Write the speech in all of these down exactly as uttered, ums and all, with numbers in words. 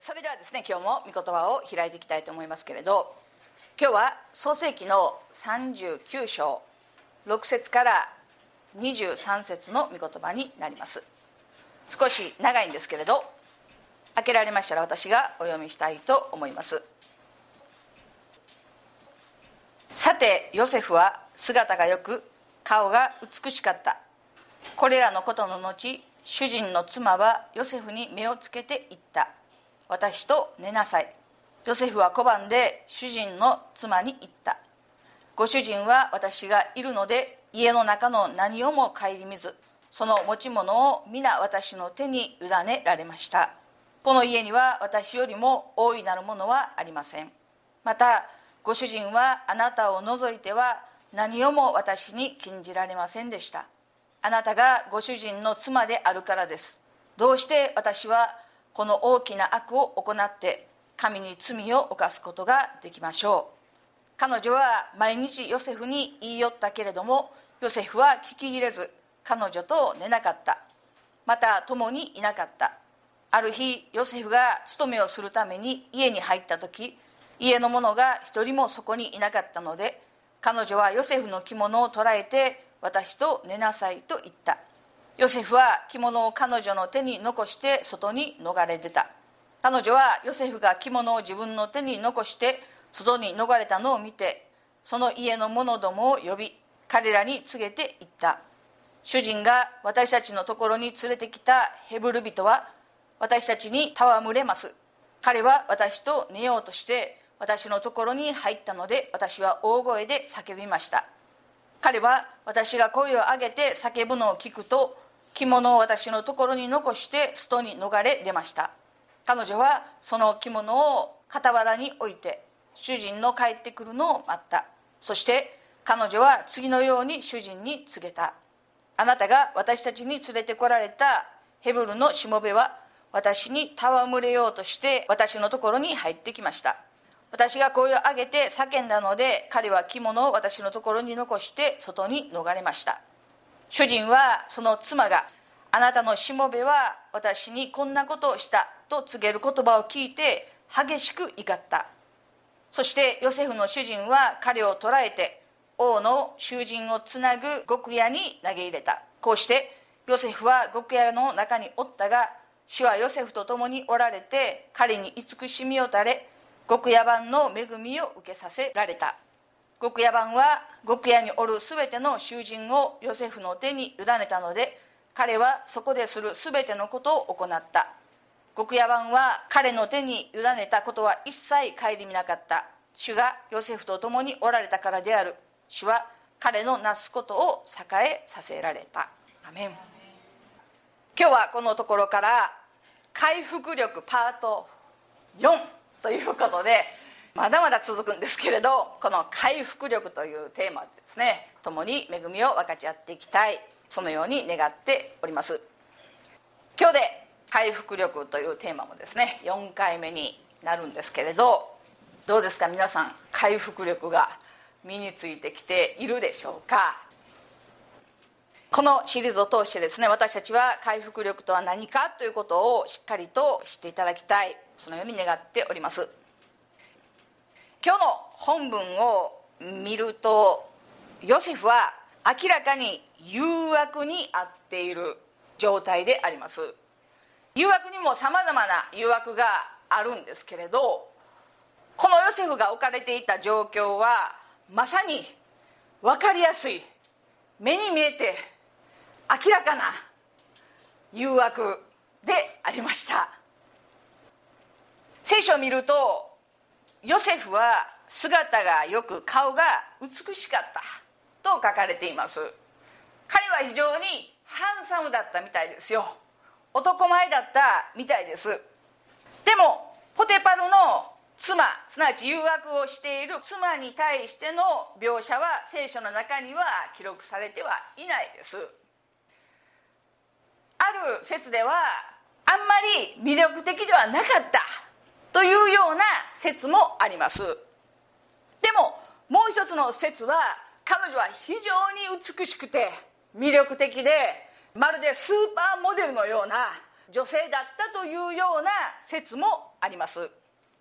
それではですね、今日も御言葉を開いていきたいと思いますけれど、今日は創世記のさんじゅうきゅう章ろく節からにじゅうさん節の御言葉になります。少し長いんですけれど、開けられましたら私がお読みしたいと思います。さてヨセフは姿がよく顔が美しかった。これらのことの後、主人の妻はヨセフに目をつけて言った。私と寝なさい。ヨセフは小判で主人の妻に言った。ご主人は私がいるので家の中の何をも顧みず、その持ち物を皆私の手に委ねられました。この家には私よりも大いなるものはありません。またご主人はあなたを除いては何をも私に禁じられませんでした。あなたがご主人の妻であるからです。どうして私はこの大きな悪を行って神に罪を犯すことができましょう。彼女は毎日ヨセフに言い寄ったけれども、ヨセフは聞き入れず彼女と寝なかった。また共にいなかった。ある日ヨセフが勤めをするために家に入った時、家の者が一人もそこにいなかったので、彼女はヨセフの着物を捕らえて私と寝なさいと言った。ヨセフは着物を彼女の手に残して外に逃れ出た。彼女はヨセフが着物を自分の手に残して外に逃れたのを見て、その家の者どもを呼び彼らに告げて言った。主人が私たちのところに連れてきたヘブル人は私たちに戯れます。彼は私と寝ようとして私のところに入ったので、私は大声で叫びました。彼は私が声を上げて叫ぶのを聞くと、着物を私のところに残して外に逃れ出ました。彼女はその着物を傍らに置いて主人の帰ってくるのを待った。そして彼女は次のように主人に告げた。あなたが私たちに連れてこられたヘブルのしもべは私に戯れようとして私のところに入ってきました。私が声を上げて叫んだので、彼は着物を私のところに残して外に逃れました。主人はその妻があなたのしもべは私にこんなことをしたと告げる言葉を聞いて激しく怒った。そしてヨセフの主人は彼を捕らえて王の囚人をつなぐ獄屋に投げ入れた。こうしてヨセフは獄屋の中におったが、主はヨセフと共におられて彼に慈しみを垂れ、獄屋番の恵みを受けさせられた。獄屋番は獄屋におるすべての囚人をヨセフの手に委ねたので、彼はそこでするすべてのことを行った。獄屋番は彼の手に委ねたことは一切顧みなかった。主がヨセフと共におられたからである。主は彼のなすことを栄えさせられた。アメン。今日はこのところから回復力パートよんということで、まだまだ続くんですけれど、この回復力というテーマでですね、共に恵みを分かち合っていきたい、そのように願っております。今日で回復力というテーマもですねよんかいめになるんですけれど、どうですか皆さん、回復力が身についてきているでしょうか。このシリーズを通してですね、私たちは回復力とは何かということをしっかりと知っていただきたい、そのように願っております。今日の本文を見ると、ヨセフは明らかに誘惑に遭っている状態であります。誘惑にもさまざまな誘惑があるんですけれど、このヨセフが置かれていた状況はまさに分かりやすい、目に見えて明らかな誘惑でありました。聖書を見ると、ヨセフは姿がよく顔が美しかったと書かれています。彼は非常にハンサムだったみたいですよ。男前だったみたいです。でもポテパルの妻、すなわち誘惑をしている妻に対しての描写は聖書の中には記録されてはいないです。ある説ではあんまり魅力的ではなかったというような説もあります。でももう一つの説は、彼女は非常に美しくて魅力的で、まるでスーパーモデルのような女性だったというような説もあります。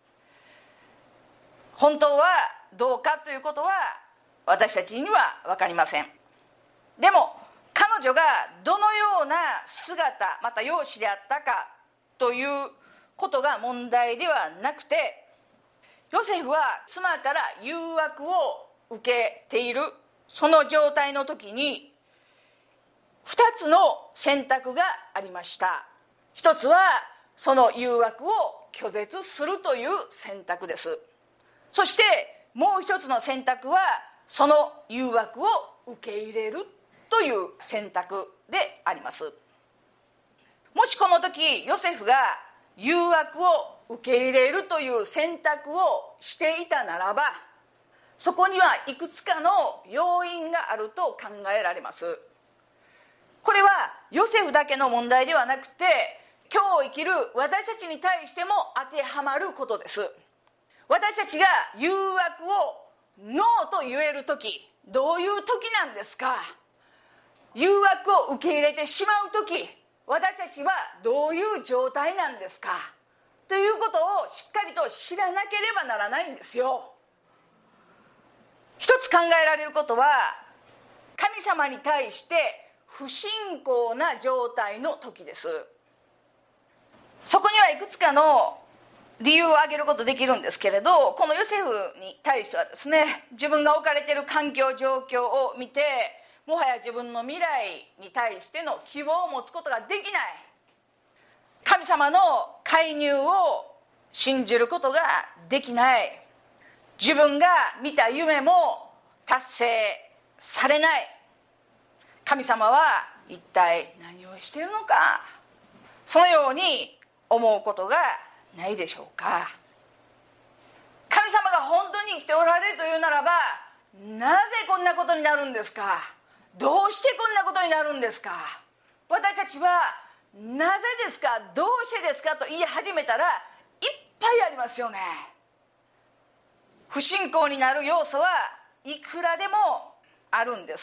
本当はどうかということは私たちには分かりません。でも彼女がどのような姿また容姿であったかということが問題ではなくて、ヨセフは妻から誘惑を受けているその状態の時にふたつの選択がありました。一つはその誘惑を拒絶するという選択です。そしてもう一つの選択はその誘惑を受け入れるという選択であります。もしこの時ヨセフが誘惑を受け入れるという選択をしていたならば、そこにはいくつかの要因があると考えられます。これはヨセフだけの問題ではなくて、今日生きる私たちに対しても当てはまることです。私たちが誘惑をノーと言える時、どういう時なんですか？誘惑を受け入れてしまう時、私たちはどういう状態なんですかということをしっかりと知らなければならないんですよ。一つ考えられることは、神様に対して不信仰な状態の時です。そこにはいくつかの理由を挙げることできるんですけれど、このヨセフに対してはですね、自分が置かれている環境状況を見て、もはや自分の未来に対しての希望を持つことができない、神様の介入を信じることができない、自分が見た夢も達成されない、神様は一体何をしているのか、そのように思うことがないでしょうか。神様が本当に生きておられるというならば、なぜこんなことになるんですか、どうしてこんなことになるんですか。私たちはなぜですか、どうしてですかと言い始めたらいっぱいありますよね。不信仰になる要素はいくらでもあるんです。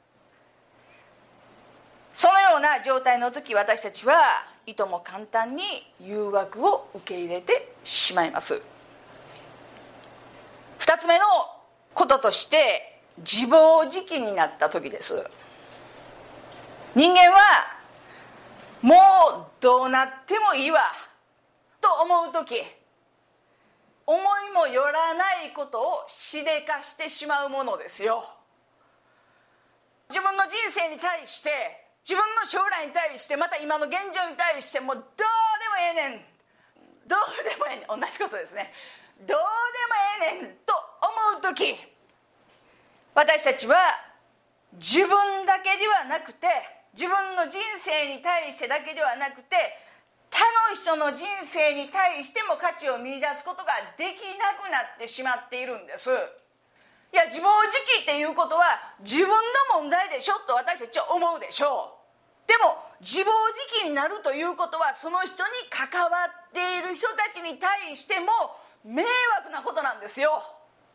そのような状態の時、私たちはいとも簡単に誘惑を受け入れてしまいます。二つ目のこととして、自暴自棄になった時です。人間はもうどうなってもいいわと思う時、思いもよらないことをしでかしてしまうものですよ。自分の人生に対して、自分の将来に対して、また今の現状に対して、もうどうでもええねん、どうでもええねん、同じことですね。どうでもええねんと思う時、私たちは自分だけではなくて、自分の人生に対してだけではなくて、他の人の人生に対しても価値を見出すことができなくなってしまっているんです。いや、自暴自棄っていうことは自分の問題でしょと私たちは思うでしょう。でも自暴自棄になるということは、その人に関わっている人たちに対しても迷惑なことなんですよ。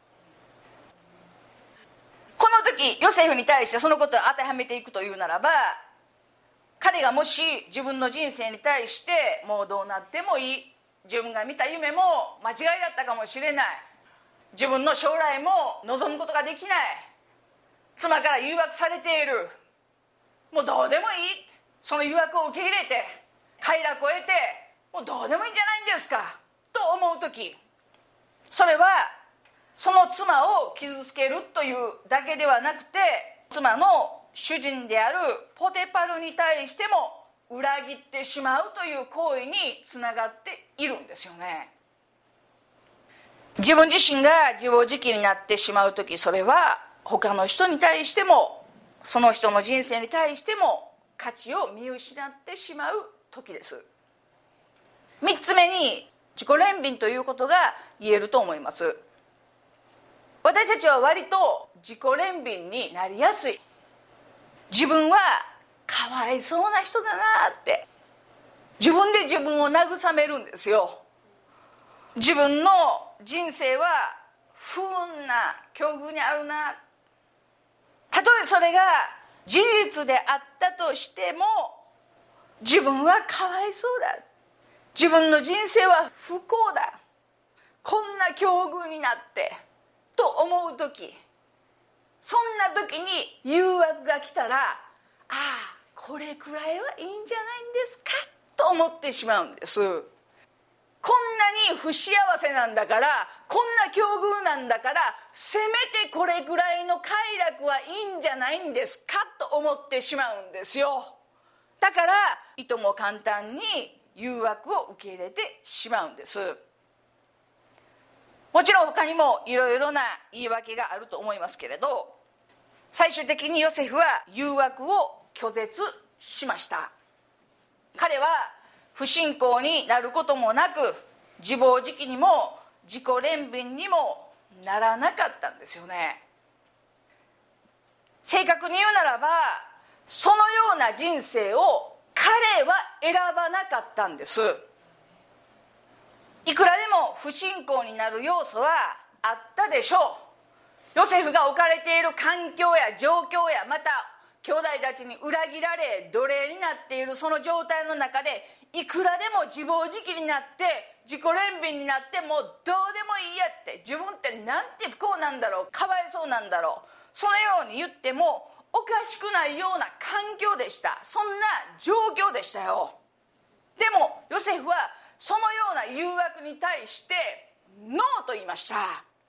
この時ヨセフに対してそのことを当てはめていくというならば、彼がもし自分の人生に対してもうどうなってもいい、自分が見た夢も間違いだったかもしれない、自分の将来も望むことができない、妻から誘惑されている、もうどうでもいい、その誘惑を受け入れて快楽を得て、もうどうでもいいんじゃないんですかと思う時、それはその妻を傷つけるというだけではなくて、妻の主人であるポテパルに対しても裏切ってしまうという行為につながっているんですよね。自分自身が自暴自棄になってしまう時、それは他の人に対しても、その人の人生に対しても価値を見失ってしまう時です。三つ目に、自己憐憫ということが言えると思います。私たちは割と自己憐憫になりやすい。自分はかわいそうな人だなって自分で自分を慰めるんですよ。自分の人生は不運な境遇にあるな、たとえそれが事実であったとしても、 自分はかわいそうだ、自分の人生は不幸だ、こんな境遇になってと思う時、そんな時に誘惑が来たら、ああこれくらいはいいんじゃないんですかと思ってしまうんです。こんなに不幸せなんだから、こんな境遇なんだから、せめてこれぐらいの快楽はいいんじゃないんですかと思ってしまうんですよ。だからいとも簡単に誘惑を受け入れてしまうんです。もちろん他にもいろいろな言い訳があると思いますけれど、最終的にヨセフは誘惑を拒絶しました。彼は不信仰になることもなく、自暴自棄にも自己憐憫にもならなかったんですよね。正確に言うならば、そのような人生を彼は選ばなかったんです。いくらでも不信仰になる要素はあったでしょう。ヨセフが置かれている環境や状況や、また兄弟たちに裏切られ奴隷になっているその状態の中で、いくらでも自暴自棄になって自己憐憫になって、もうどうでもいいやって、自分ってなんて不幸なんだろう、かわいそうなんだろう、そのように言ってもおかしくないような環境でした。そんな状況でしたよ。でもヨセフはそのような誘惑に対してノーと言いました。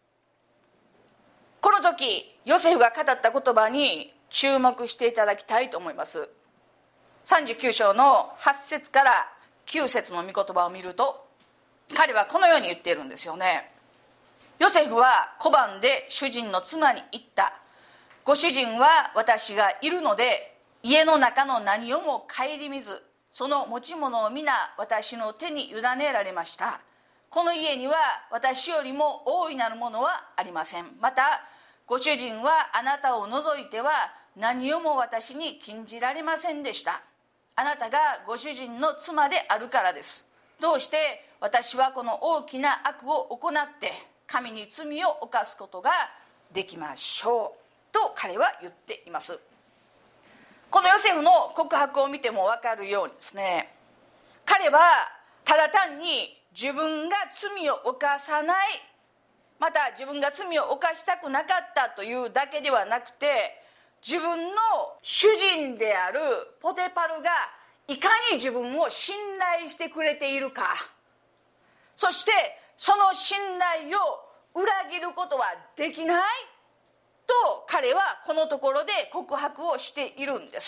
この時ヨセフが語った言葉に注目していただきたいと思います。さんじゅうきゅう章のはち節からきゅう節の御言葉を見ると、彼はこのように言っているんですよね。ヨセフは小判で主人の妻に言った。ご主人は私がいるので、家の中の何をも顧みず、その持ち物を皆私の手に委ねられました。この家には私よりも大いなるものはありません。またご主人はあなたを除いては何をも私に禁じられませんでした。あなたがご主人の妻であるからです。どうして私はこの大きな悪を行って神に罪を犯すことができましょうと彼は言っています。このヨセフの告白を見ても分かるようにですね、彼はただ単に自分が罪を犯さない、また自分が罪を犯したくなかったというだけではなくて、自分の主人であるポテパルがいかに自分を信頼してくれているか、そしてその信頼を裏切ることはできないと彼はこのところで告白をしているんです。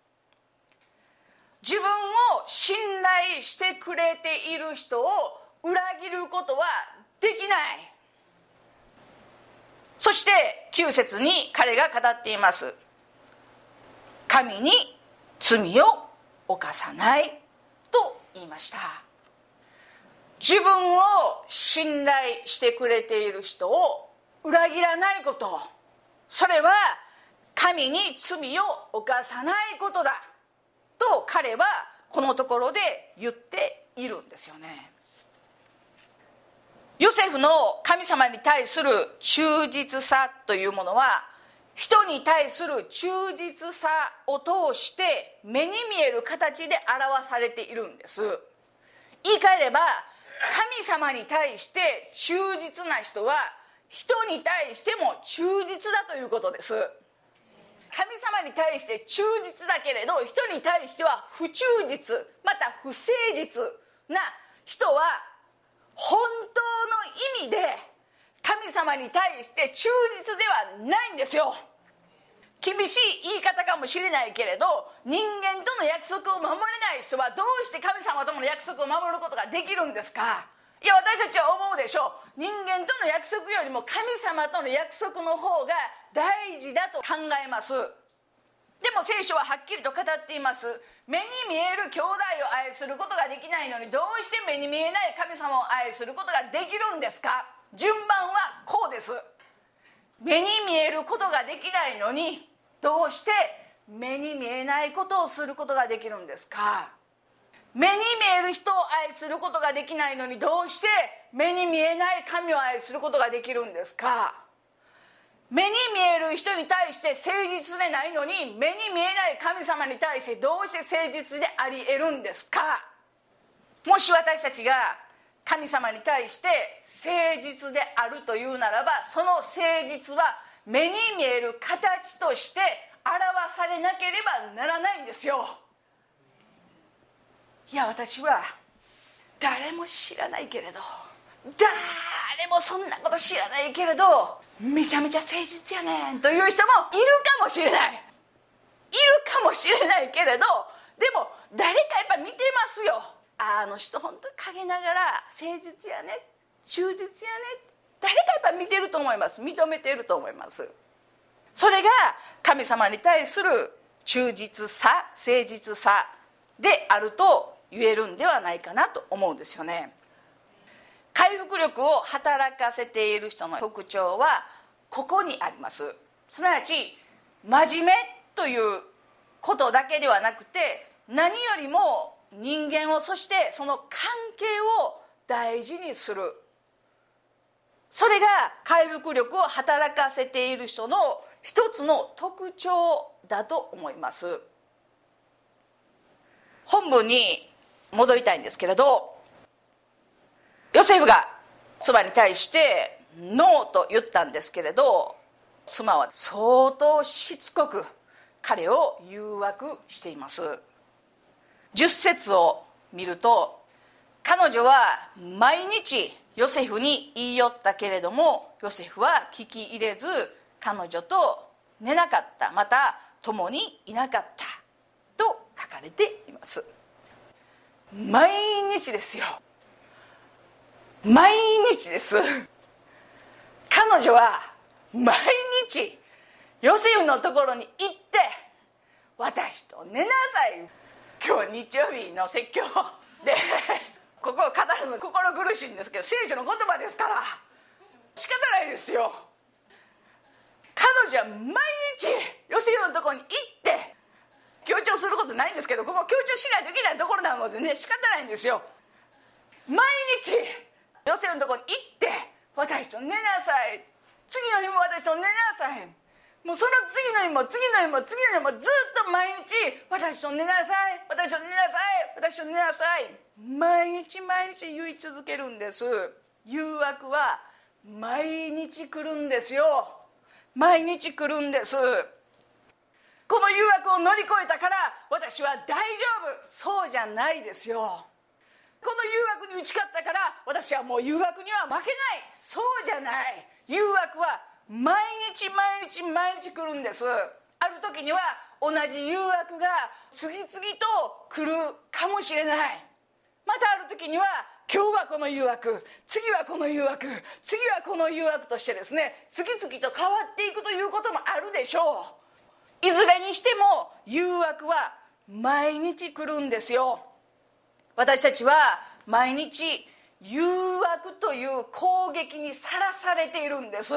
自分を信頼してくれている人を裏切ることはできない。そしてきゅう節に彼が語っています。神に罪を犯さないと言いました。自分を信頼してくれている人を裏切らないこと、それは神に罪を犯さないことだと彼はこのところで言っているんですよね。ヨセフの神様に対する忠実さというものは、人に対する忠実さを通して目に見える形で表されているんです。言い換えれば、神様に対して忠実な人は人に対しても忠実だということです。神様に対して忠実だけれど人に対しては不忠実、また不誠実な人は本当の意味で神様に対して忠実ではないんですよ。厳しい言い方かもしれないけれど、人間との約束を守れない人はどうして神様との約束を守ることができるんですか。いや、私たちは思うでしょう。人間との約束よりも神様との約束の方が大事だと考えます。でも聖書ははっきりと語っています。目に見える兄弟を愛することができないのに、どうして目に見えない神様を愛することができるんですか。順番はこうです。目に見えることができないのに、どうして目に見えないことをすることができるんですか。目に見える人を愛することができないのに、どうして目に見えない神を愛することができるんですか。 目に見える人に対して誠実でないのに、目に見えない神様に対してどうして誠実であり得るんですか。もし私たちが神様に対して誠実であるというならば、その誠実は目に見える形として表されなければならないんですよ。いや、私は誰も知らないけれど、誰もそんなこと知らないけれどめちゃめちゃ誠実やねんという人もいるかもしれない、いるかもしれないけれど、でも誰かやっぱ見てますよ。あの人本当に陰ながら誠実やね、忠実やね、誰かやっぱ見てると思います。認めていると思います。それが神様に対する忠実さ、誠実さであると言えるんではないかなと思うんですよね。回復力を働かせている人の特徴はここにあります。すなわち真面目ということだけではなくて、何よりも人間を、そしてその関係を大事にする、それが回復力を働かせている人の一つの特徴だと思います。本文に戻りたいんですけれど、ヨセフが妻に対してノーと言ったんですけれど、妻は相当しつこく彼を誘惑しています。じゅっ節を見ると、彼女は毎日ヨセフに言い寄ったけれども、ヨセフは聞き入れず彼女と寝なかった、また共にいなかったと書かれています。毎日ですよ、毎日です。彼女は毎日ヨセフのところに行って、私と寝なさい、今日は日曜日の説教でここを語るの心苦しいんですけど、聖書の言葉ですから仕方ないですよ。彼女は毎日ヨセフのところに行って、強調することないんですけど、ここ強調しないといけないところなのでね、仕方ないんですよ。毎日ヨセフのところに行って、私と寝なさい、次の日も私と寝なさい、もうその次の日も次の日も次の日もずっと毎日私と寝なさい、私と寝なさい、私と寝なさい、毎日毎日言い続けるんです。誘惑は毎日来るんですよ。毎日来るんです。この誘惑を乗り越えたから私は大丈夫、そうじゃないですよ。この誘惑に打ち勝ったから私はもう誘惑には負けない、そうじゃない。誘惑は毎日毎日毎日来るんです。ある時には同じ誘惑が次々と来るかもしれない。またある時には今日はこの誘惑、次はこの誘惑、次はこの誘惑としてですね、次々と変わっていくということもあるでしょう。いずれにしても誘惑は毎日来るんですよ。私たちは毎日誘惑という攻撃にさらされているんです。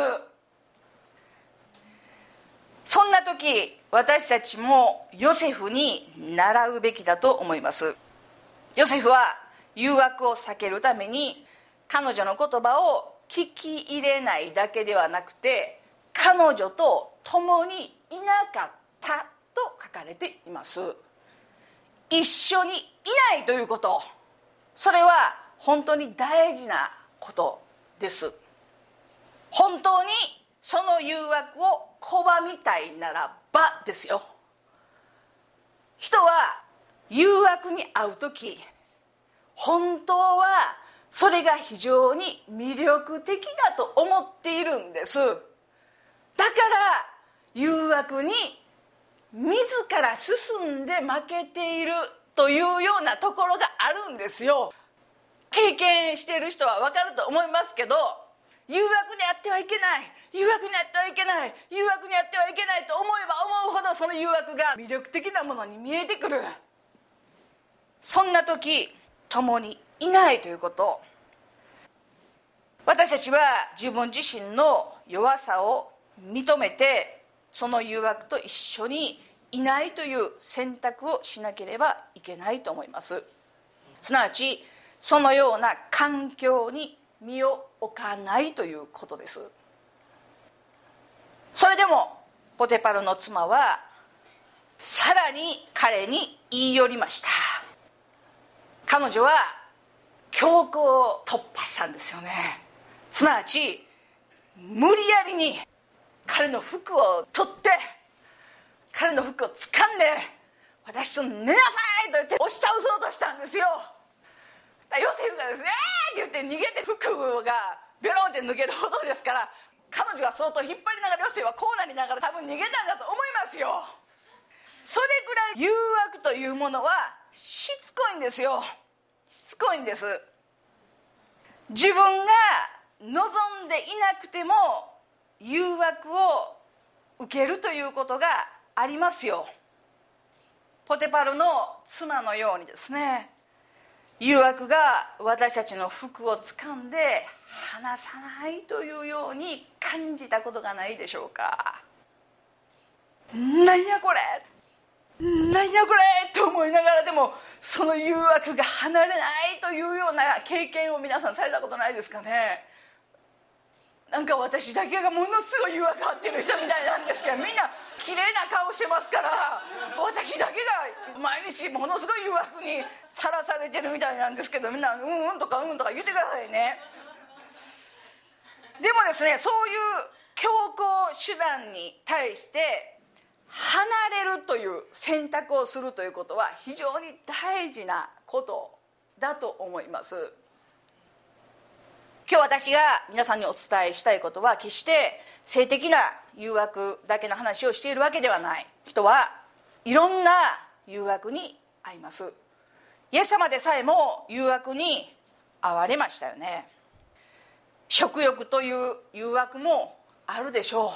そんな時、私たちもヨセフに習うべきだと思います。ヨセフは誘惑を避けるために彼女の言葉を聞き入れないだけではなくて、彼女と共にいなかったと書かれています。一緒にいないということ、それは本当に大事なことです。本当にその誘惑を拒みたいならばですよ。人は誘惑に遭うとき、本当はそれが非常に魅力的だと思っているんです。だから誘惑に自ら進んで負けているというようなところがあるんですよ。経験している人は分かると思いますけど、誘惑にあってはいけない、誘惑にあってはいけない、誘惑にあってはいけないと思えば思うほど、その誘惑が魅力的なものに見えてくる。そんな時、共にいないということ、私たちは自分自身の弱さを認めて、その誘惑と一緒にいないという選択をしなければいけないと思います。すなわちそのような環境に身を置かないということです。 それでもポテパルの妻はさらに彼に言い寄りました。彼女は強行を突破したんですよね。すなわち無理やりに彼の服を取って彼の服を掴んで私と寝なさいと言って押し倒そうとしたんですよ。ヨセフがですね「えー!」って言って逃げて服がベロンって抜けるほどですから、彼女は相当引っ張りながらヨセフはこうなりながら多分逃げたんだと思いますよ。それぐらい誘惑というものはしつこいんですよ。しつこいんです。自分が望んでいなくても誘惑を受けるということがありますよ。ポテパルの妻のようにですね、誘惑が私たちの服を掴んで離さないというように感じたことがないでしょうか。なんやこれなんやこれと思いながらでもその誘惑が離れないというような経験を皆さんされたことないですかね。なんか私だけがものすごい誘惑があってる人みたいなんですけど、みんな綺麗な顔してますから、私だけが毎日ものすごい誘惑にさらされてるみたいなんですけど、みんなうんうんとかうんとか言ってくださいね。でもですね、そういう強行手段に対して離れるという選択をするということは非常に大事なことだと思います。今日私が皆さんにお伝えしたいことは決して性的な誘惑だけの話をしているわけではない。人はいろんな誘惑に遭います。イエス様でさえも誘惑に遭われましたよね。食欲という誘惑もあるでしょう。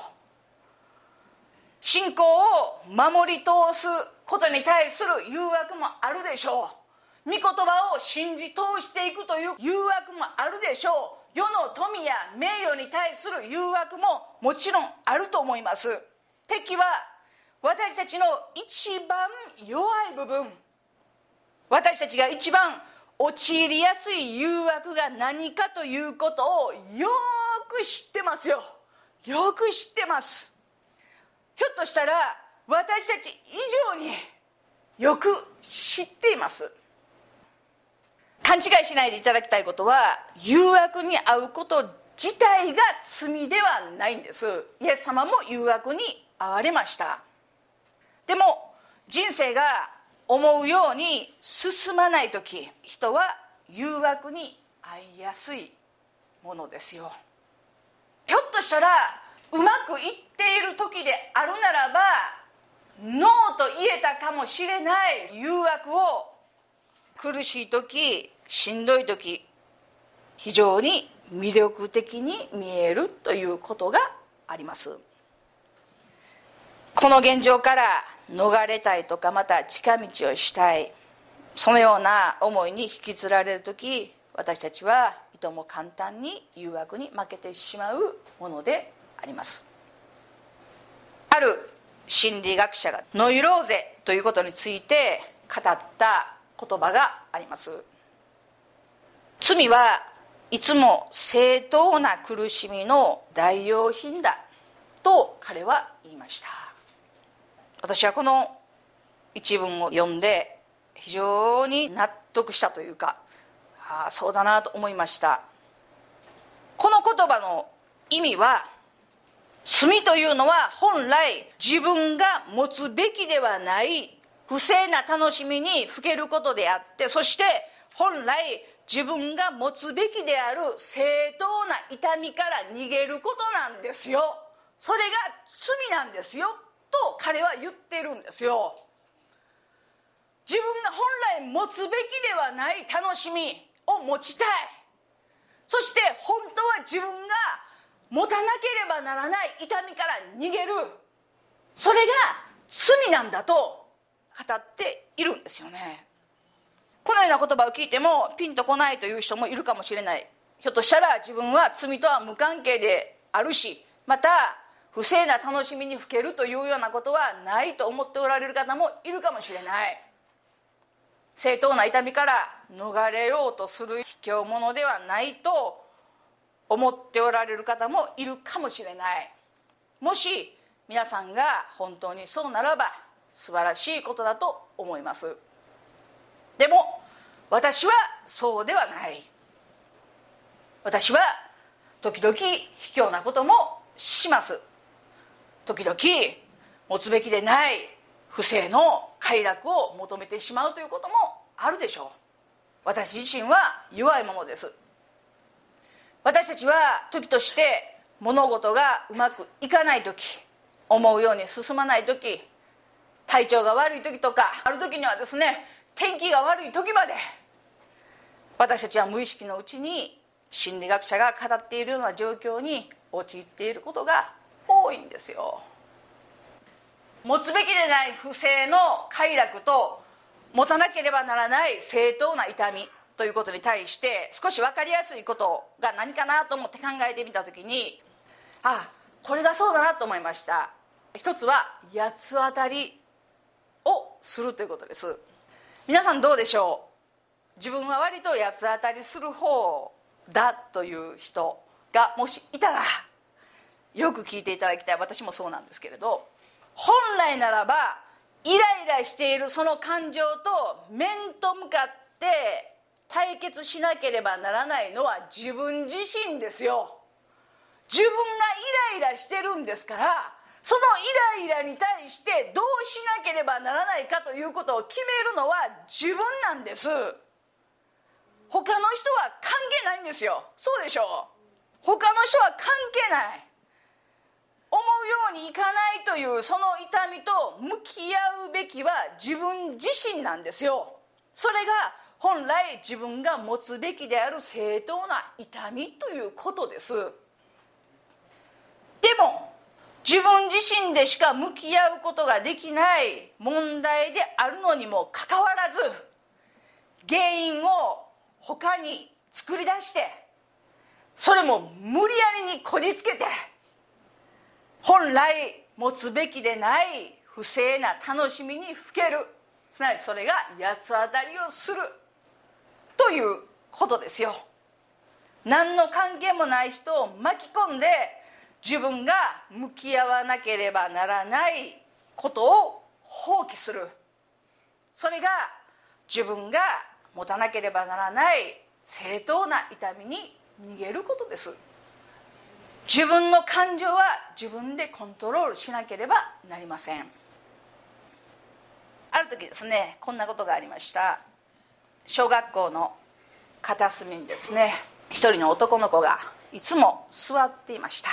信仰を守り通すことに対する誘惑もあるでしょう。御言葉を信じ通していくという誘惑もあるでしょう。世の富や名誉に対する誘惑ももちろんあると思います。敵は私たちの一番弱い部分、私たちが一番陥りやすい誘惑が何かということをよく知ってますよ。よく知ってます。ひょっとしたら私たち以上によく知っています。勘違いしないでいただきたいことは、誘惑に遭うこと自体が罪ではないんです。イエス様も誘惑に遭われました。でも人生が思うように進まないとき、人は誘惑に遭いやすいものですよ。ひょっとしたらうまくいっている時であるならばノーと言えたかもしれない誘惑を、苦しい時、しんどい時、非常に魅力的に見えるということがあります。この現状から逃れたいとか、また近道をしたい、そのような思いに引きずられる時、私たちはいとも簡単に誘惑に負けてしまうものであります。ある心理学者がノイローゼということについて語った言葉があります。罪はいつも正当な苦しみの代用品だと彼は言いました。私はこの一文を読んで非常に納得したというか、ああそうだなと思いました。この言葉の意味は、罪というのは本来自分が持つべきではない不正な楽しみにふけることであって、そして本来自分が持つべきである正当な痛みから逃げることなんですよ。それが罪なんですよと彼は言っているんですよ。自分が本来持つべきではない楽しみを持ちたい、そして本当は自分が持たなければならない痛みから逃げる、それが罪なんだと語っているんですよね。このような言葉を聞いてもピンとこないという人もいるかもしれない。ひょっとしたら自分は罪とは無関係であるし、また不正な楽しみにふけるというようなことはないと思っておられる方もいるかもしれない。正当な痛みから逃れようとする卑怯者ではないと思っておられる方もいるかもしれない。 もし皆さんが本当にそうならば素晴らしいことだと思います。でも私はそうではない。私は時々卑怯なこともします。時々持つべきでない不正の快楽を求めてしまうということもあるでしょう。私自身は弱いものです。私たちは時として物事がうまくいかない時、思うように進まない時、体調が悪い時とか、ある時にはですね、天気が悪い時まで私たちは無意識のうちに心理学者が語っているような状況に陥っていることが多いんですよ。持つべきでない不正の快楽と持たなければならない正当な痛みということに対して少し分かりやすいことが何かなと思って考えてみたときに、ああこれがそうだなと思いました。一つは八つ当たりをするということです。皆さんどうでしょう。自分は割と八つ当たりする方だという人がもしいたらよく聞いていただきたい。私もそうなんですけれど、本来ならばイライラしているその感情と面と向かって対決しなければならないのは自分自身ですよ。自分がイライラしてるんですから、そのイライラに対してどうしなければならないかということを決めるのは自分なんです。他の人は関係ないんですよ。そうでしょう。他の人は関係ない。思うようにいかないというその痛みと向き合うべきは自分自身なんですよ。それが本来自分が持つべきである正当な痛みということです。でも自分自身でしか向き合うことができない問題であるのにもかかわらず、原因を他に作り出して、それも無理やりにこじつけて、本来持つべきでない不正な楽しみにふける、すなわちそれが八つ当たりをするということですよ。何の関係もない人を巻き込んで自分が向き合わなければならないことを放棄する。それが自分が持たなければならない正当な痛みに逃げることです。自分の感情は自分でコントロールしなければなりません。ある時ですね、こんなことがありました。小学校の片隅にですね、一人の男の子がいつも座っていました。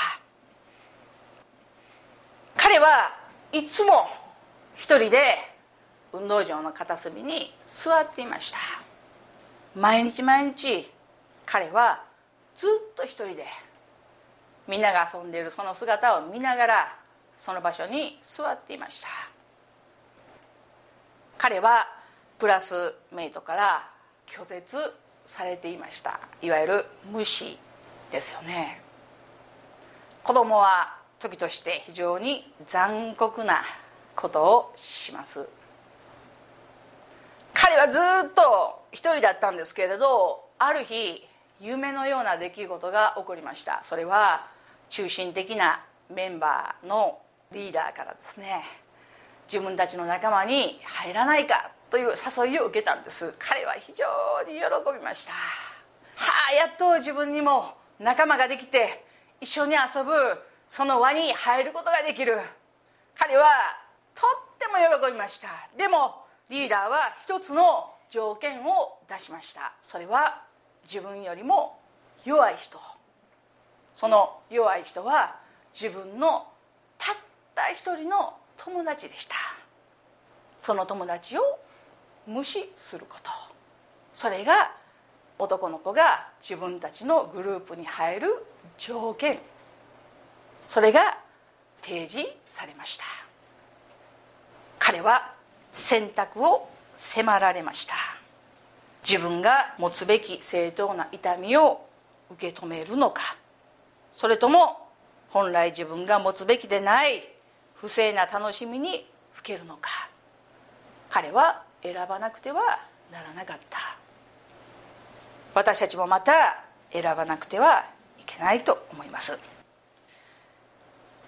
彼はいつも一人で運動場の片隅に座っていました。毎日毎日彼はずっと一人でみんなが遊んでいるその姿を見ながらその場所に座っていました。彼はクラスメイトから拒絶されていました。いわゆる無視ですよね。子供は時として非常に残酷なことをします。彼はずっと一人だったんですけれど、ある日夢のような出来事が起こりました。それは中心的なメンバーのリーダーからですね、自分たちの仲間に入らないかという誘いを受けたんです。彼は非常に喜びました。はあ、やっと自分にも仲間ができて一緒に遊ぶその輪に入ることができる。彼はとっても喜びました。でもリーダーは一つの条件を出しました。それは自分よりも弱い人、その弱い人は自分のたった一人の友達でした。その友達を無視すること、それが男の子が自分たちのグループに入る条件、それが提示されました。彼は選択を迫られました。自分が持つべき正当な痛みを受け止めるのか、それとも本来自分が持つべきでない不正な楽しみにふけるのか、彼は選ばなくてはならなかった。私たちもまた選ばなくてはいけないと思います。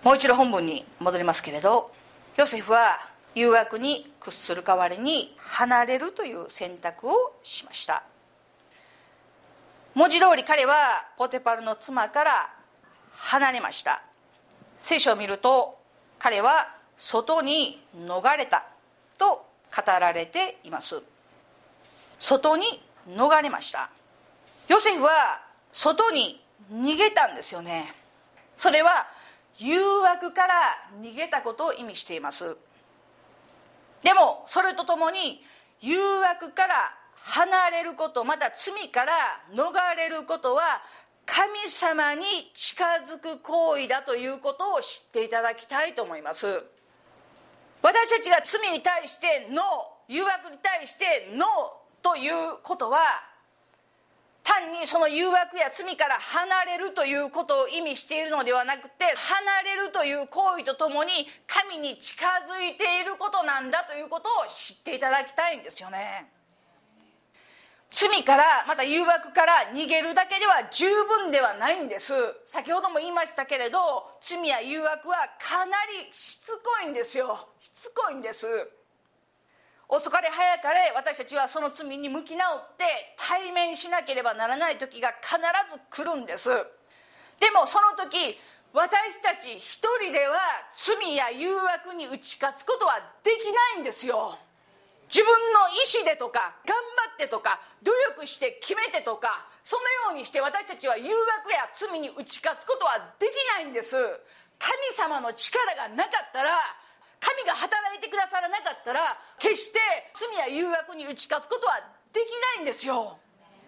もう一度本文に戻りますけれど、ヨセフは誘惑に屈する代わりに離れるという選択をしました。文字通り彼はポティファルの妻から離れました。聖書を見ると彼は外に逃れたと語られています。外に逃れました。ヨセフは外に逃げたんですよね。それは誘惑から逃げたことを意味しています。でもそれとともに誘惑から離れること、また罪から逃れることは神様に近づく行為だということを知っていただきたいと思います。私たちが罪に対してノー、誘惑に対してノーということは、単にその誘惑や罪から離れるということを意味しているのではなくて、離れるという行為とともに神に近づいていることなんだということを知っていただきたいんですよね。罪から、また誘惑から逃げるだけでは十分ではないんです。先ほども言いましたけれど、罪や誘惑はかなりしつこいんですよ。しつこいんです。遅かれ早かれ私たちはその罪に向き直って対面しなければならない時が必ず来るんです。でもその時、私たち一人では罪や誘惑に打ち勝つことはできないんですよ。自分の意志でとか頑張ってとか努力して決めてとか、そのようにして私たちは誘惑や罪に打ち勝つことはできないんです。神様の力がなかったら、神が働いてくださらなかったら、決して罪や誘惑に打ち勝つことはできないんですよ。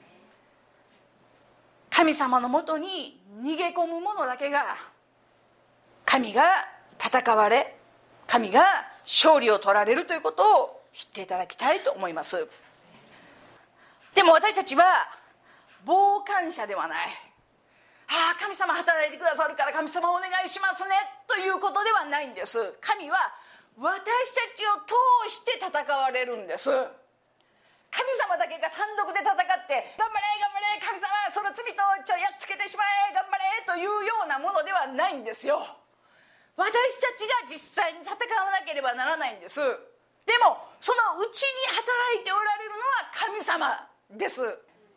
神様のもとに逃げ込む者だけが、神が戦われ、神が勝利を取られるということを知っていただきたいと思います。でも私たちは傍観者ではない。ああ、神様働いてくださるから神様お願いしますねということではないんです。神は私たちを通して戦われるんです。神様だけが単独で戦って頑張れ頑張れ神様その罪とちょやっつけてしまえ頑張れというようなものではないんですよ。私たちが実際に戦わなければならないんです。でもそのうちに働いておられるのは神様です。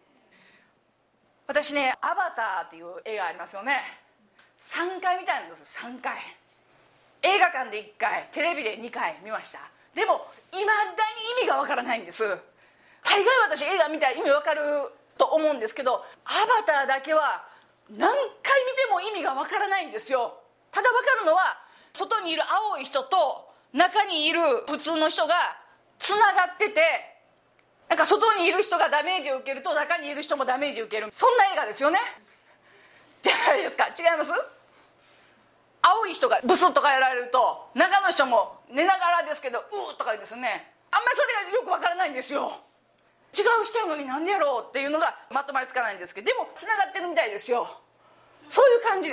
私ね、アバターっていう映画ありますよね。さんかい見たんです。さんかい。映画館でいっかい、テレビでにかい見ました。でもいまだに意味がわからないんです。大概私映画見たら意味わかると思うんですけど、アバターだけは何回見ても意味がわからないんですよ。ただわかるのは、外にいる青い人と中にいる普通の人がつながってて、なんか外にいる人がダメージを受けると中にいる人もダメージを受ける、そんな映画ですよね。じゃないですか。違います？青い人がブスッとかやられると中の人も寝ながらですけどうーとか言うんですね。あんまりそれがよくわからないんですよ。違う人やのになんでやろうっていうのがまとまりつかないんですけど、でもつながってるみたいですよ。そういう感じです。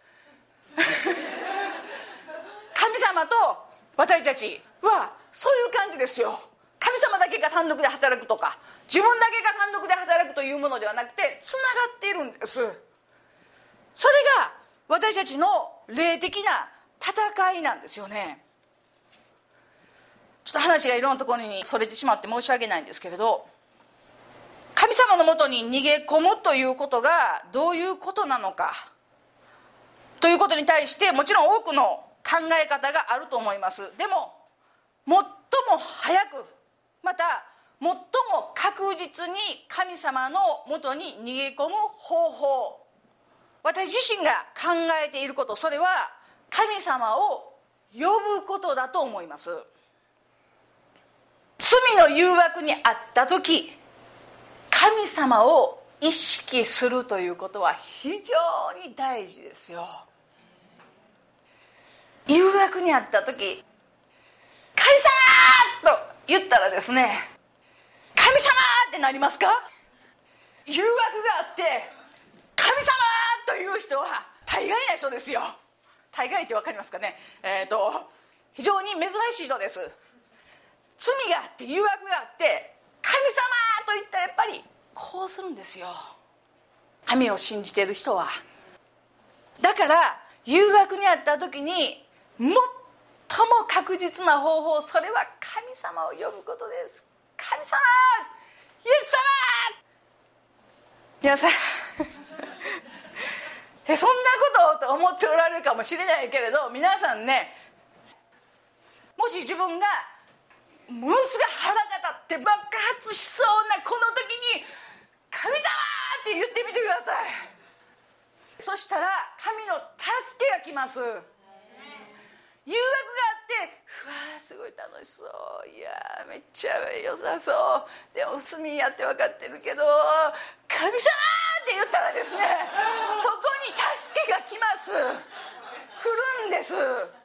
神様と私たちはそういう感じですよ。神様だけが単独で働くとか自分だけが単独で働くというものではなくて、つながっているんです。それが私たちの霊的な戦いなんですよね。ちょっと話がいろんなところにそれてしまって申し訳ないんですけれど、神様のもとに逃げ込むということがどういうことなのかということに対して、もちろん多くの考え方があると思います。でも最も早く、また最も確実に神様のもとに逃げ込む方法、私自身が考えていること、それは神様を呼ぶことだと思います。罪の誘惑にあった時、神様を意識するということは非常に大事ですよ。誘惑にあった時、神様と言ったらですね、神様ってなりますか？誘惑があって神様という人は大概な人ですよ。大概って分かりますかね。えーと非常に珍しい人です。罪があって誘惑があって神様と言ったらやっぱりこうするんですよ、神を信じている人は。だから誘惑にあった時に最も確実な方法、それは神様を呼ぶことです。神様、イエス様。皆さんえそんなことと思っておられるかもしれないけれど、皆さんね、もし自分がものすごい腹が立って爆発しそうなこの時に神様って言ってみてください。そしたら神の助けが来ます。誘惑があって、うわーすごい楽しそう、いやーめっちゃ良さそう、でも罪やって分かってるけど神様って言ったらですね、そこに助けが来ます。来るんです。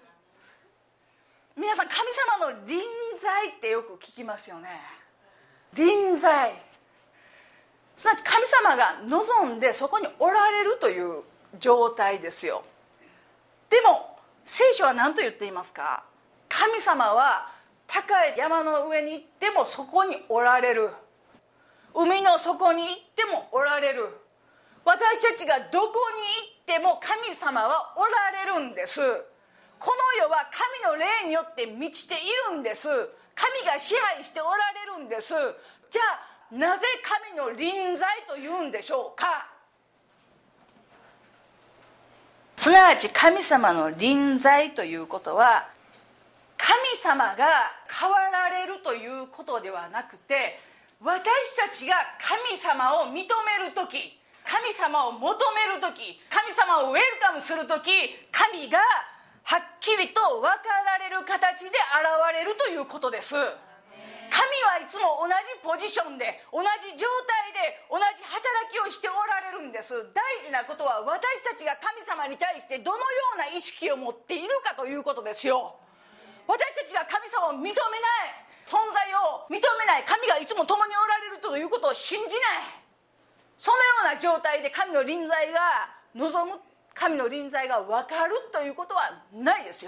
皆さん、神様の臨在ってよく聞きますよね。臨在、すなわち神様が望んでそこにおられるという状態ですよ。でも聖書は何と言っていますか？神様は高い山の上に行ってもそこにおられる、海の底に行ってもおられる、私たちがどこに行っても神様はおられるんです。この世は神の霊によって満ちているんです。神が支配しておられるんです。じゃあなぜ神の臨在というんでしょうか？すなわち神様の臨在ということは、神様が変わられるということではなくて、私たちが神様を認めるとき、神様を求めるとき、神様をウェルカムするとき、神がはっきりと分かられる形で現れるということです。神はいつも同じポジションで、同じ状態で、同じ働きをしておられるんです。大事なことは、私たちが神様に対してどのような意識を持っているかということですよ。私たちが神様を認めない、存在を認めない、神がいつも共におられるということを信じない、そのような状態で神の臨在が望む、神の臨在が分かるということはないですよ。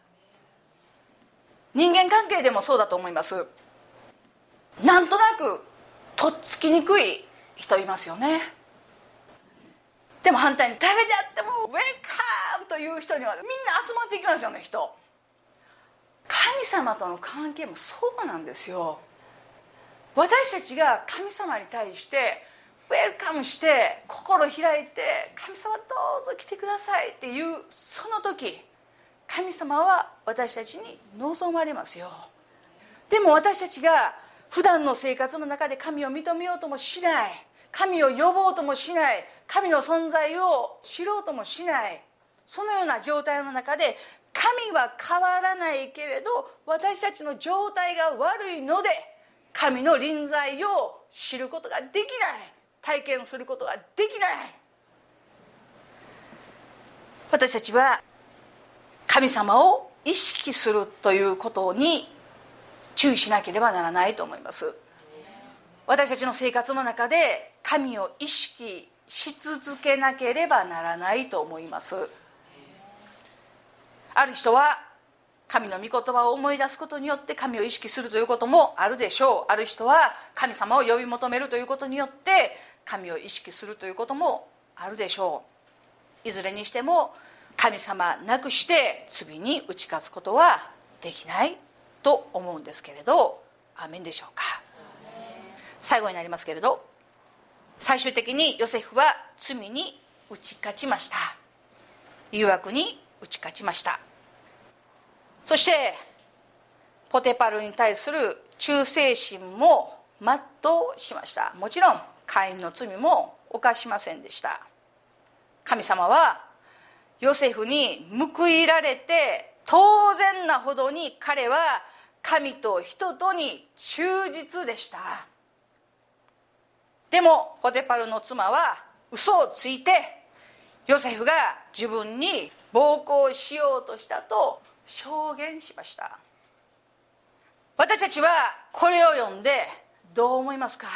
人間関係でもそうだと思います。なんとなくとっつきにくい人いますよね。でも反対に誰であってもウェルカムという人にはみんな集まっていきますよね。人、神様との関係もそうなんですよ。私たちが神様に対してウェルカムして心開いて、神様どうぞ来てくださいっていうその時、神様は私たちに望まれますよ。でも私たちが普段の生活の中で神を認めようともしない、神を呼ぼうともしない、神の存在を知ろうともしない、そのような状態の中で、神は変わらないけれど私たちの状態が悪いので、神の臨在を知ることができない、体験することができない。私たちは神様を意識するということに注意しなければならないと思います。私たちの生活の中で神を意識し続けなければならないと思います。ある人は神の御言葉を思い出すことによって神を意識するということもあるでしょう。ある人は神様を呼び求めるということによって神を意識するということもあるでしょう。いずれにしても神様なくして罪に打ち勝つことはできないと思うんですけれど、アーメンでしょうか。最後になりますけれど、最終的にヨセフは罪に打ち勝ちました。誘惑に打ち勝ちました。そしてポテパルに対する忠誠心も全うしました。もちろんカインの罪も犯しませんでした。神様はヨセフに報いられて、当然なほどに彼は神と人とに忠実でした。でもポテパルの妻は嘘をついて、ヨセフが自分に暴行しようとしたと証言しました。私たちはこれを読んでどう思いますか？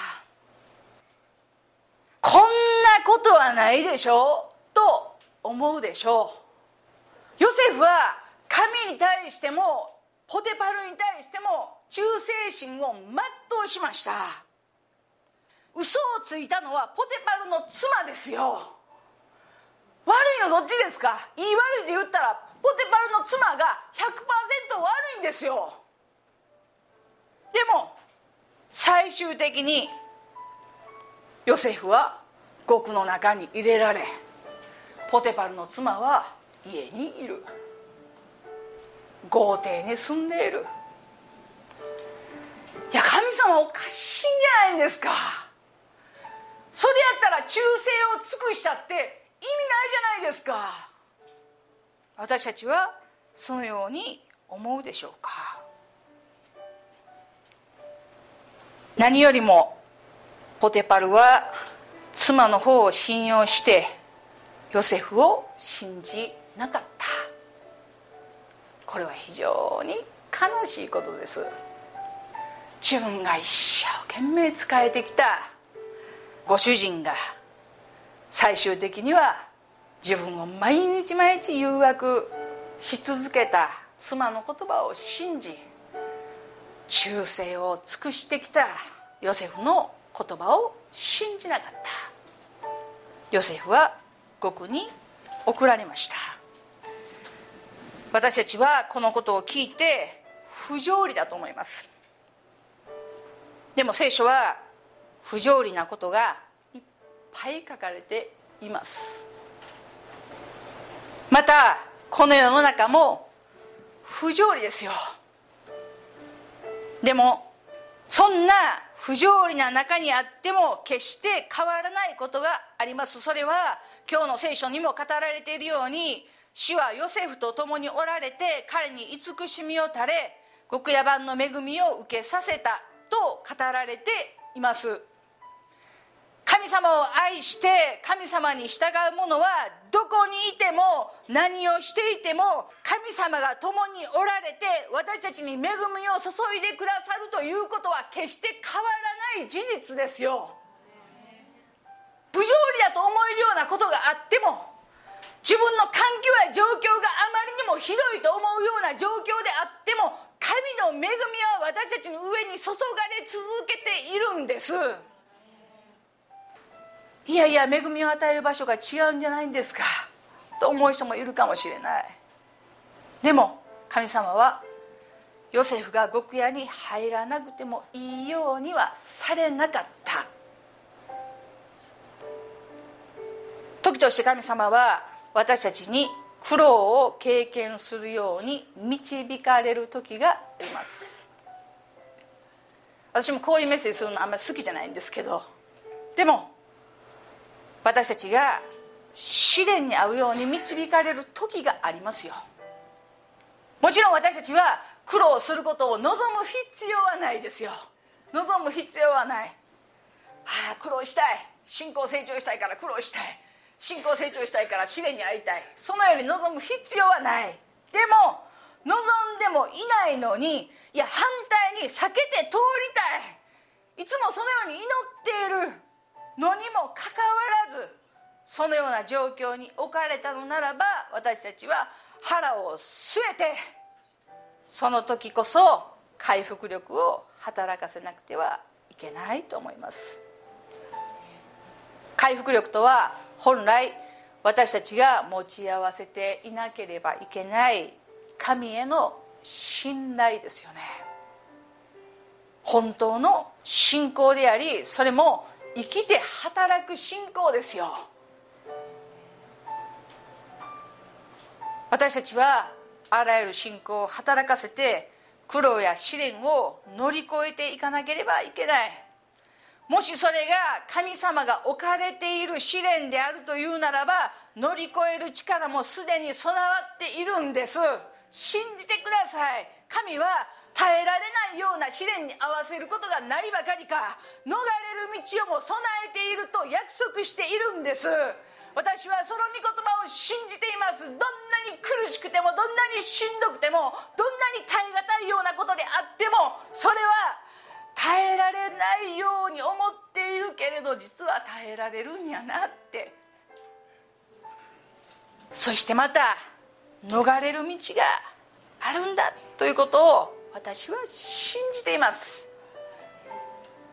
こんなことはないでしょうと思うでしょう。ヨセフは神に対してもポテパルに対しても忠誠心を全うしました。嘘をついたのはポテパルの妻ですよ。悪いののどっちですか？言い悪いで言ったらポテパルの妻が ひゃくパーセント 悪いんですよ。でも最終的にヨセフは獄の中に入れられ、ポテパルの妻は家にいる、豪邸に住んでいる。いや、神様おかしいんじゃないんですか。それやったら忠誠を尽くしたって意味ないじゃないですか。私たちはそのように思うでしょうか。何よりもポテパルは妻の方を信用してヨセフを信じなかった。これは非常に悲しいことです。自分が一生懸命仕えてきたご主人が最終的には自分を毎日毎日誘惑し続けた妻の言葉を信じ、忠誠を尽くしてきたヨセフの言葉を信じなかった。ヨセフは獄に送られました。私たちはこのことを聞いて不条理だと思います。でも聖書は不条理なことがいっぱい書かれています。またこの世の中も不条理ですよ。でもそんな不条理な中にあっても決して変わらないことがあります。それは今日の聖書にも語られているように、主はヨセフと共におられて彼に慈しみを垂れ、極夜番の恵みを受けさせたと語られています。神様を愛して神様に従う者はどこにいても何をしていても神様が共におられて私たちに恵みを注いでくださるということは決して変わらない事実ですよ。不条理だと思えるようなことがあっても、自分の環境や状況があまりにもひどいと思うような状況であっても、神の恵みは私たちの上に注がれ続けているんです。いやいや、恵みを与える場所が違うんじゃないんですかと思う人もいるかもしれない。でも神様はヨセフが獄屋に入らなくてもいいようにはされなかった。時として神様は私たちに苦労を経験するように導かれる時があります。私もこういうメッセージするのあんまり好きじゃないんですけど、でも私たちが試練に遭うように導かれる時がありますよ。もちろん私たちは苦労することを望む必要はないですよ。望む必要はない。ああ、苦労したい、信仰成長したいから苦労したい、信仰成長したいから試練に遭いたい、そのように望む必要はない。でも望んでもいないのに、いや反対に避けて通りたい、いつもそのように祈っているのにもかかわらず、そのような状況に置かれたのならば、私たちは腹を据えてその時こそ回復力を働かせなくてはいけないと思います。回復力とは本来私たちが持ち合わせていなければいけない神への信頼ですよね。本当の信仰であり、それも生きて働く信仰ですよ。私たちはあらゆる信仰を働かせて苦労や試練を乗り越えていかなければいけない。もしそれが神様が置かれている試練であるというならば、乗り越える力もすでに備わっているんです。信じてください。神は耐えられないような試練に合わせることがないばかりか、逃れる道をも備えていると約束しているんです。私はその御言葉を信じています。どんなに苦しくても、どんなにしんどくても、どんなに耐え難いようなことであっても、それは耐えられないように思っているけれど、実は耐えられるんやなって。そしてまた逃れる道があるんだということを私は信じています。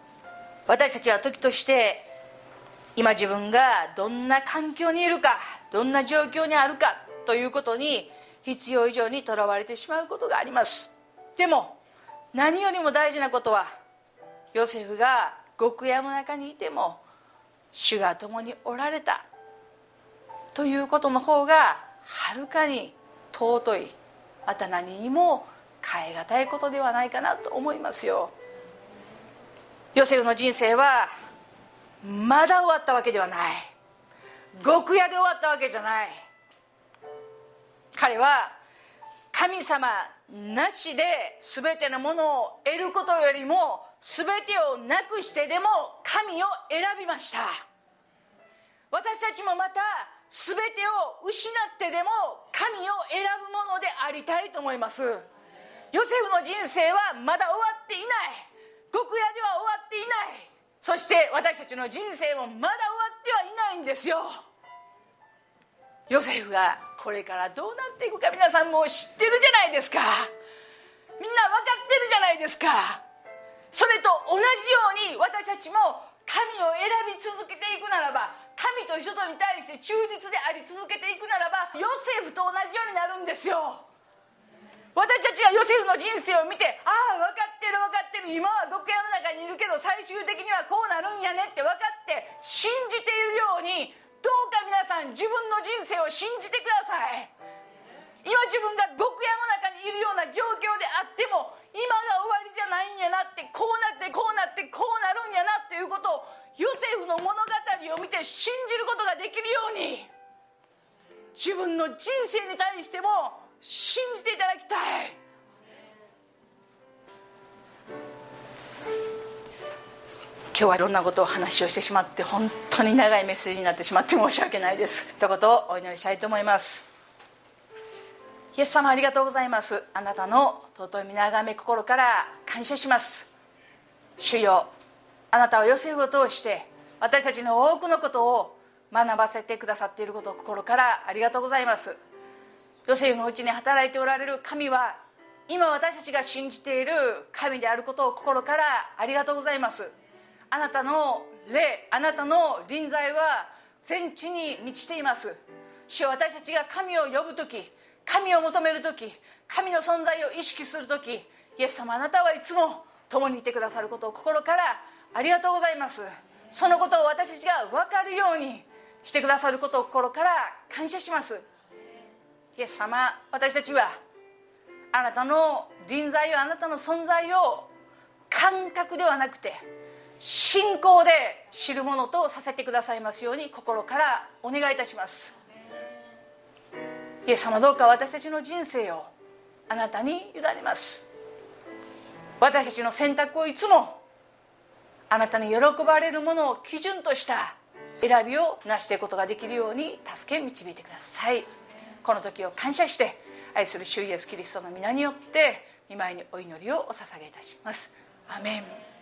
私たちは時として今自分がどんな環境にいるか、 どんな状況にあるかということに必要以上にとらわれてしまうことがあります。でも何よりも大事なことは、ヨセフが極屋の中にいても主が共におられたということの方がはるかに尊い、また何にも代え難いことではないかなと思いますよ。ヨセフの人生はまだ終わったわけではない。極屋で終わったわけじゃない。彼は神様なしで全てのものを得ることよりも全てをなくしてでも神を選びました。私たちもまた全てを失ってでも神を選ぶものでありたいと思います。ヨセフの人生はまだ終わっていない。極屋では終わっていない。そして私たちの人生もまだ終わってはいないんですよ。ヨセフがこれからどうなっていくか皆さんも知ってるじゃないですか。みんな分かってるじゃないですか。それと同じように私たちも神を選び続けていくならば、神と人とに対して忠実であり続けていくならば、ヨセフと同じようになるんですよ。私たちがヨセフの人生を見て、ああ分かってる分かってる、今は極屋の中にいるけど最終的にはこうなるんやねって分かって信じているように、どうか皆さん自分の人生を信じてください。今自分が極屋の中にいるような状況であっても、今が終わりじゃないんやなって、こうなってこうなってこうなるんやなということをヨセフの物語を見て信じることができるように、自分の人生に対しても信じていただきたい。今日はいろんなことを話をしてしまって本当に長いメッセージになってしまって申し訳ないです。一言お祈りしたいと思います。イエス様ありがとうございます。あなたの尊い皆がめ心から感謝します。主よ、あなたはヨセフを通して私たちの多くのことを学ばせてくださっていることを心からありがとうございます。ヨセフのうちに働いておられる神は今私たちが信じている神であることを心からありがとうございます。あなたの霊、あなたの臨在は全地に満ちています。主よ、私たちが神を呼ぶとき、神を求めるとき、神の存在を意識するとき、イエス様あなたはいつも共にいてくださることを心からありがとうございます。そのことを私たちが分かるようにしてくださることを心から感謝します。イエス様、私たちはあなたの臨在を、あなたの存在を感覚ではなくて信仰で知るものとさせてくださいますように心からお願いいたします。イエス様、どうか私たちの人生をあなたに委ねます。私たちの選択をいつもあなたに喜ばれるものを基準とした選びをなしていくことができるように助け導いてください。この時を感謝して愛する主イエスキリストの皆によって御前にお祈りをお捧げいたします。アメン。